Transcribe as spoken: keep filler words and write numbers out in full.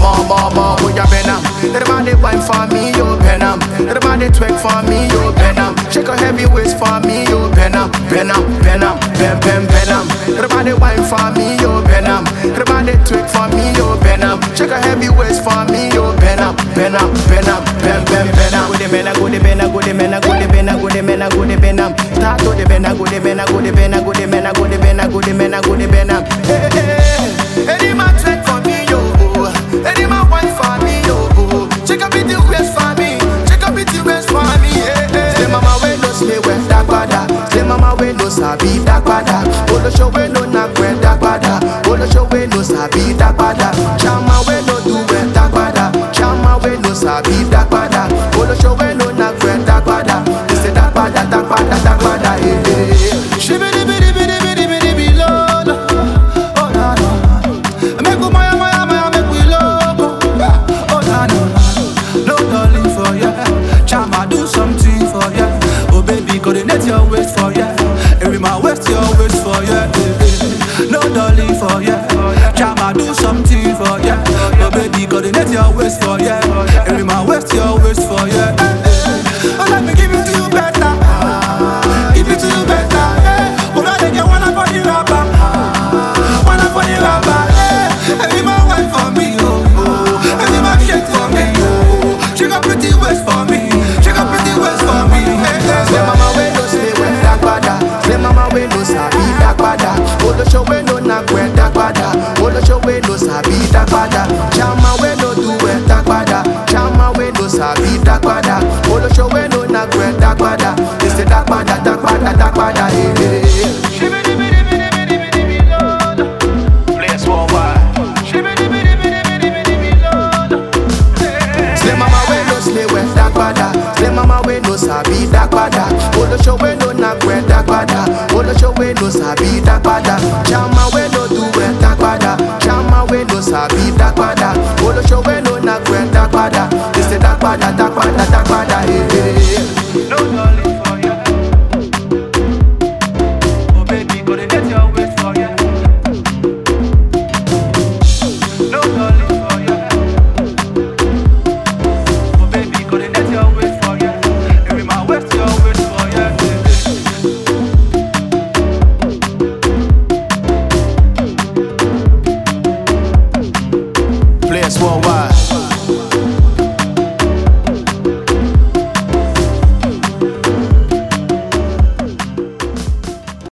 more, more, more, who ya been am? Everybody wine for me, you been am. Everybody twerk for me, you been am. Shake a heavy waist for me, you been am. Been am, been am, been, been, been am. Everybody wine for me, you been am. Everybody twerk for me, you been am. Shake a heavy waist for me, you been am. Been am, been am, been, been, been am. Good been a good been a good been a good been a good been a good been am. Start to the been a good been a good been a good been a good been a good been a good been am. Hey, hey, any man twerk for me, yo. Any man wine for me, yo. Check up the waist for me. Check up the waist for me. Hey, hey. Say mama we no slay when that bada. Say mama we no sabi that bada. Olo show we no knock when that bada. Olo show we no sabi that bada. Chama we no do when that bada. Chama we no sabi that bada. Olo show we no knock when that bada. They say that bada, that bada, that bada. Hey, hey. Shibidi bidi bidi bidi bidi bidi Lord. Oh na na. Make go maya maya maya make we loco. Oh na na. No darling for ya. Chama do something for ya. Oh baby, coordinate your waist for ya. Every man waist your waist for ya. No darling for ya. Chama do something for ya. Oh baby, coordinate your waist for ya. Every man waist your waist for ya. Oh let me give it to you better. Give it to you better. Oh let me get one for the rapper. One for the rapper. Every man wait for me, oh oh. Every man shake for me, oh. Shake a pretty waist for me. Shake a pretty waist for me. Say mama we no slay when that bada. Say mama we no sabi that bada. Olo show we no knock when that bada. Olo show we no sabi that bada. Chama we no do when that bada. Chama we no sabi that bada. Olo show we no knock when that bada. They say that bada, that bada, that bada. Hey, hey, hey. Shibidi bidi bidi bidi bidi bidi Lord. Place worldwide. Shibidi bidi bidi bidi bidi bidi Lord. Say mama we no slay when that bada. Say mama we no sabi that bada. Olo show we no knock when that bada. Olo show we no sabi that bada. Chama we no do when that bada. Chama we no sabi that bada.